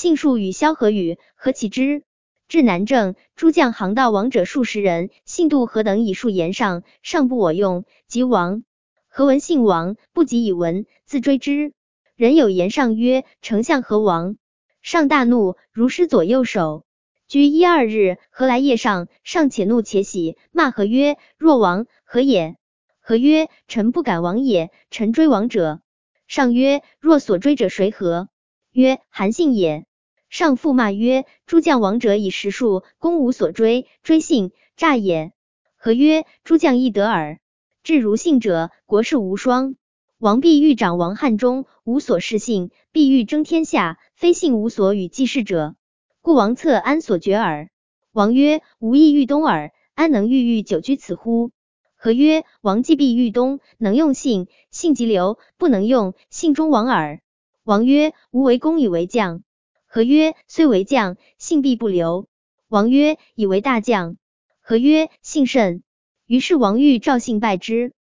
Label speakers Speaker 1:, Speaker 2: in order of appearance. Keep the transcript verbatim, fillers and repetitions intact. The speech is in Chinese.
Speaker 1: 姓数与萧何与，何其之？至南郑，诸将行道王者数十人，信度何等以数言上，上不我用，即亡。何闻姓王，不及以闻，自追之。人有言上曰：丞相何亡？上大怒，如失左右手。居一二日，何来夜上？上且怒且喜，骂何曰：若亡，何也？何曰：臣不敢亡也，臣追亡者。上曰：若所追者谁何？曰：韩信也。上复骂曰：诸将亡者以十数，公无所追，追信，诈也。何曰：诸将亦得耳。至如信者，国士无双。王必欲长王汉中，无所事信，必欲争天下，非信无所与继世者。故王策安所决耳。王曰：吾亦豫东耳，安能郁郁久居此乎？何曰：王既必豫东，能用信，信即留，不能用，信终亡耳。王曰：吾为公以为将。何曰：虽为将，信必不留。王曰：以为大将。何曰：信甚。于是王欲召信拜之。